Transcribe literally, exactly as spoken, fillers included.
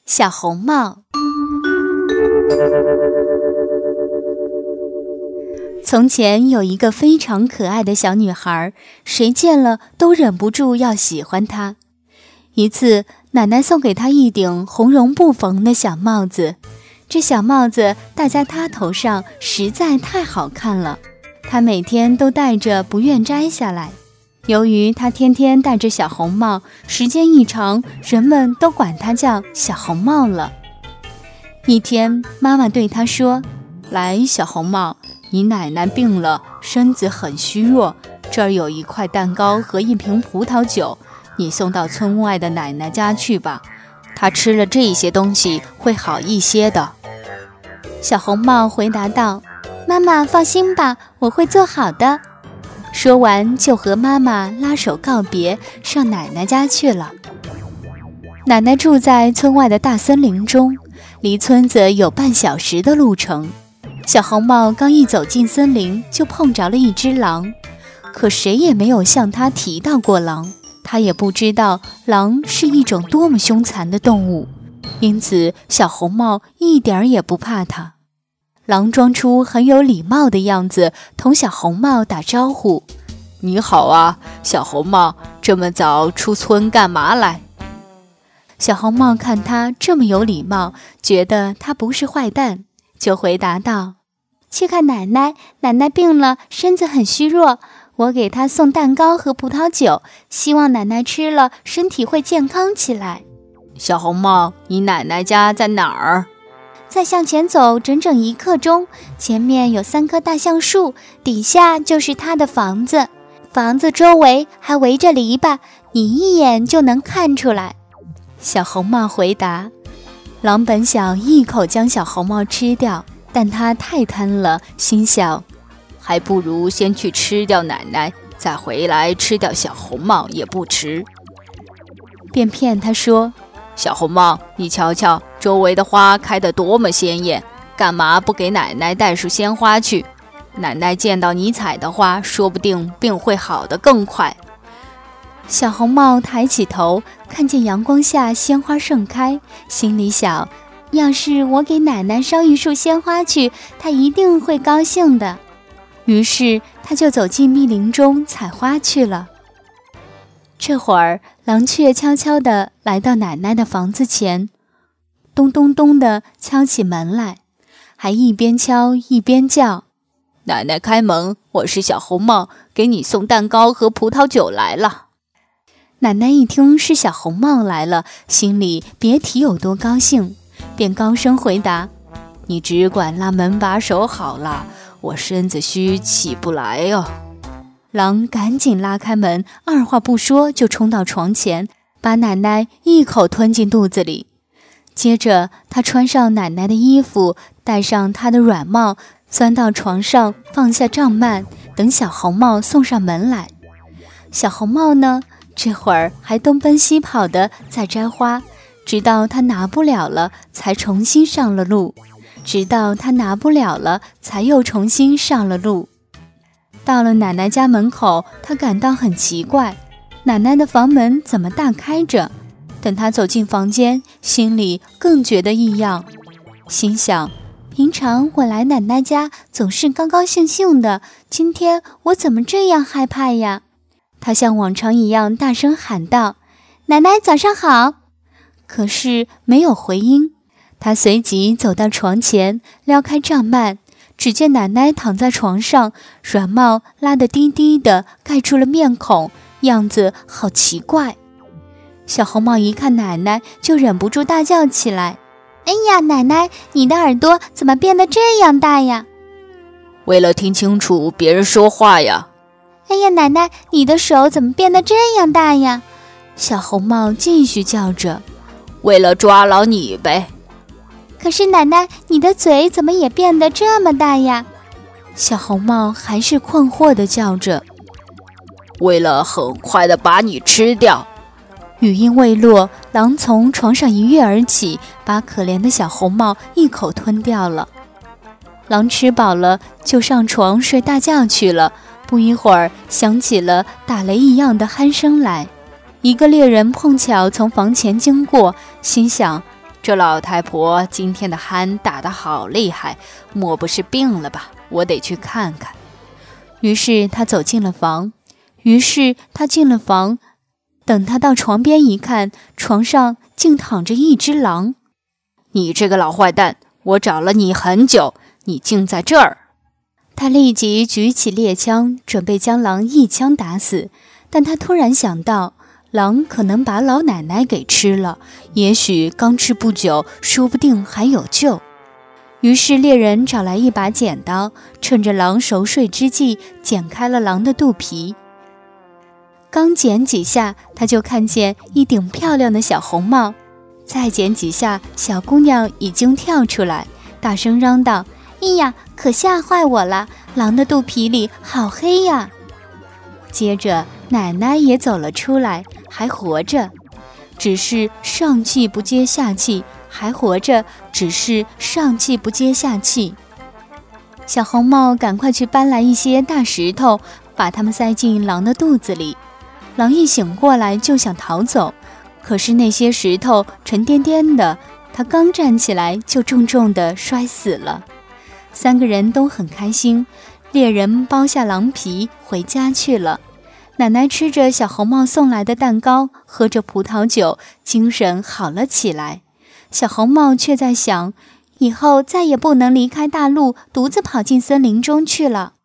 小红帽。从前有一个非常可爱的小女孩，谁见了都忍不住要喜欢她。一次，奶奶送给她一顶红绒布缝的小帽子，这小帽子戴在她头上实在太好看了，她每天都戴着不愿摘下来。由于她天天戴着小红帽，时间一长，人们都管她叫小红帽了。一天，妈妈对她说：来，小红帽，你奶奶病了，身子很虚弱，这儿有一块蛋糕和一瓶葡萄酒，你送到村外的奶奶家去吧，她吃了这些东西会好一些的。小红帽回答道：妈妈放心吧，我会做好的。说完就和妈妈拉手告别，上奶奶家去了。奶奶住在村外的大森林中，离村子有半小时的路程。小红帽刚一走进森林，就碰着了一只狼，可谁也没有向他提到过狼，他也不知道狼是一种多么凶残的动物，因此小红帽一点也不怕它。狼装出很有礼貌的样子，同小红帽打招呼：你好啊，小红帽，这么早出村干嘛来？小红帽看他这么有礼貌，觉得他不是坏蛋，就回答道：去看奶奶，奶奶病了，身子很虚弱，我给她送蛋糕和葡萄酒，希望奶奶吃了身体会健康起来。小红帽，你奶奶家在哪儿？再向前走整整一刻钟，前面有三棵大橡树，底下就是她的房子，房子周围还围着篱笆，你一眼就能看出来。小红帽回答。狼本想一口将小红帽吃掉，但他太贪了，心想还不如先去吃掉奶奶，再回来吃掉小红帽也不迟。便骗他说：小红帽，你瞧瞧周围的花开得多么鲜艳，干嘛不给奶奶带束鲜花去？奶奶见到你采的花，说不定病会好得更快。小红帽抬起头，看见阳光下鲜花盛开，心里想，要是我给奶奶捎一束鲜花去，她一定会高兴的。于是他就走进密林中采花去了。这会儿狼却悄悄地来到奶奶的房子前，咚咚咚地敲起门来，还一边敲一边叫：奶奶开门，我是小红帽，给你送蛋糕和葡萄酒来了。奶奶一听是小红帽来了，心里别提有多高兴，便高声回答：你只管拉门把手好了，我身子虚起不来哦。狼赶紧拉开门，二话不说就冲到床前，把奶奶一口吞进肚子里。接着他穿上奶奶的衣服，戴上她的软帽，钻到床上，放下帐幔，等小红帽送上门来。小红帽呢，这会儿还东奔西跑的在摘花，直到他拿不了了，才重新上了路，直到他拿不了了，才又重新上了路。到了奶奶家门口，他感到很奇怪，奶奶的房门怎么大开着？等他走进房间，心里更觉得异样，心想，平常我来奶奶家总是高高兴兴的，今天我怎么这样害怕呀？他像往常一样大声喊道：奶奶早上好。可是没有回音。他随即走到床前，撩开帐幔，只见奶奶躺在床上，软帽拉得低低的，盖住了面孔，样子好奇怪。小红帽一看奶奶，就忍不住大叫起来：哎呀，奶奶，你的耳朵怎么变得这样大呀？为了听清楚别人说话呀。哎呀，奶奶，你的手怎么变得这样大呀？小红帽继续叫着：为了抓牢你呗。可是奶奶，你的嘴怎么也变得这么大呀？小红帽还是困惑地叫着：为了很快地把你吃掉。语音未落，狼从床上一跃而起，把可怜的小红帽一口吞掉了。狼吃饱了就上床睡大觉去了，不一会儿响起了打雷一样的鼾声来。一个猎人碰巧从房前经过，心想， 这老太婆今天的鼾打得好厉害，莫不是病了吧？我得去看看。 于是他走进了房。于是他进了房，等他到床边一看，床上竟躺着一只狼。 你这个老坏蛋，我找了你很久，你竟在这儿！ 他立即举起猎枪，准备将狼一枪打死。但他突然想到，狼可能把老奶奶给吃了，也许刚吃不久，说不定还有救。于是猎人找来一把剪刀，趁着狼熟睡之际，剪开了狼的肚皮。刚剪几下，他就看见一顶漂亮的小红帽。再剪几下，小姑娘已经跳出来，大声嚷道：“哎呀，可吓坏我了！狼的肚皮里好黑呀！”接着，奶奶也走了出来，还活着，只是上气不接下气；还活着，只是上气不接下气。小红帽赶快去搬来一些大石头，把它们塞进狼的肚子里。狼一醒过来就想逃走，可是那些石头沉甸甸的，他刚站起来就重重地摔死了。三个人都很开心，猎人剥下狼皮回家去了。奶奶吃着小红帽送来的蛋糕，喝着葡萄酒，精神好了起来。小红帽却在想，以后再也不能离开大路，独自跑进森林中去了。